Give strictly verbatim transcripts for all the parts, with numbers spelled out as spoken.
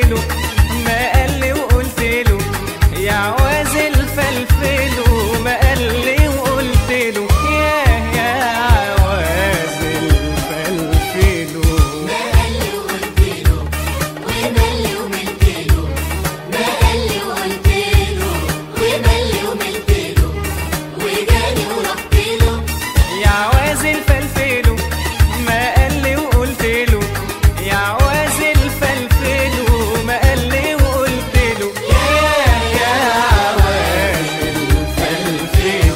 له ما قال لي وقلت له يا عواز الفلفل، ما قال لي وقلت له يا يا عواز الفلفل. ما قال لي وقلت له ومال لي وملت له، ما قال لي وقلت له ومال لي وملت له، وجاني ورحت له يا عواز الفلفل، ما قال لي وقلت له يا عواز الفلفل، ما قال لي وقلت له يا يا عواز الفلفل.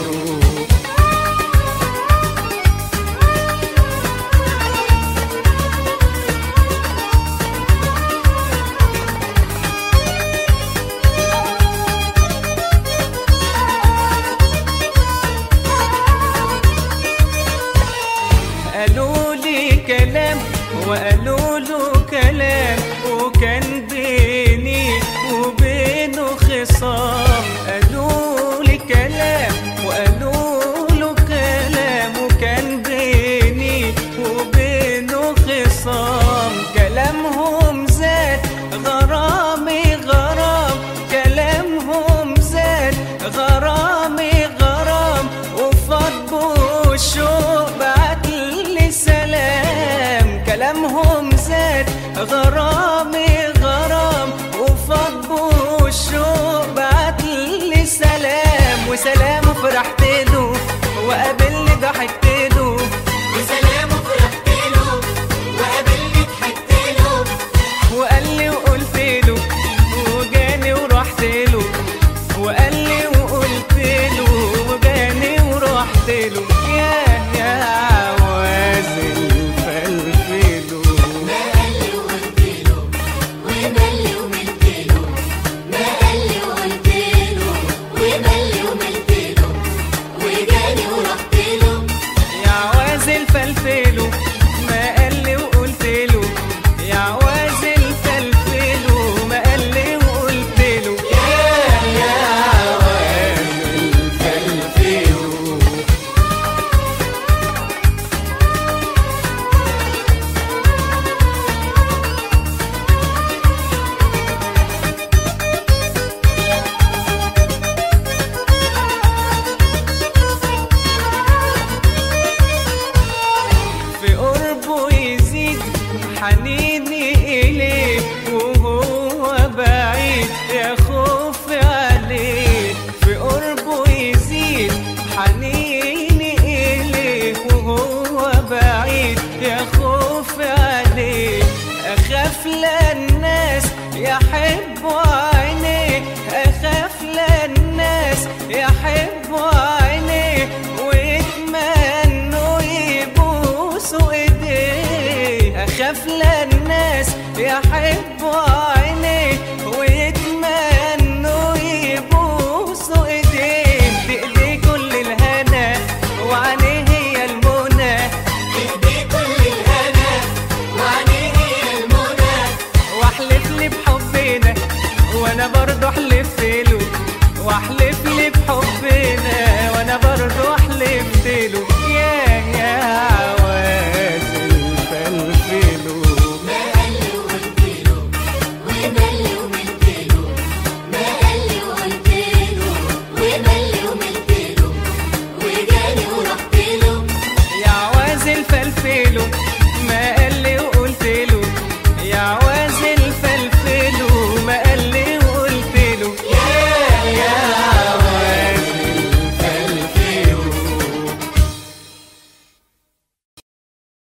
قالوا لي كلام وقالوا له كلام، وكان بيني وبينه خصام. قالوا لي كلام وقالوا له كلام، وكان بيني وبينه خصام. كلامهم زاد غرامي غرام، كلامهم زاد غرامي غرام، وفض الشوق بعت لي سلام. كلامهم زاد غرامي غرام، وفض الشوق بعت لي سلام. وسلامه فرحت له وقابلني ضحكت له، وسلامه فرحت له وقابلني ضحكت له، وقال لي وقلت له وجاني ورحت له، وقال لي وقلت له وجاني ورحت له يا يا عواز الفلفل. ما قال لي وقلت له ومال لي وملت له، ما قال لي وقلت له ومال لي وملت له، وجاني ورحت له يا عواز الفلفل، ما قال لي وقلت له يا عواز الفلفل، ما قال لي وقلت له يا يا عواز الفلفل. في قربه يزيد حنيني إليه، وهو بعيد يا خوف عليه. في قربه يزيد حنيني إليه، وهو بعيد يا خوف عليه. أخاف لا الناس يحبوا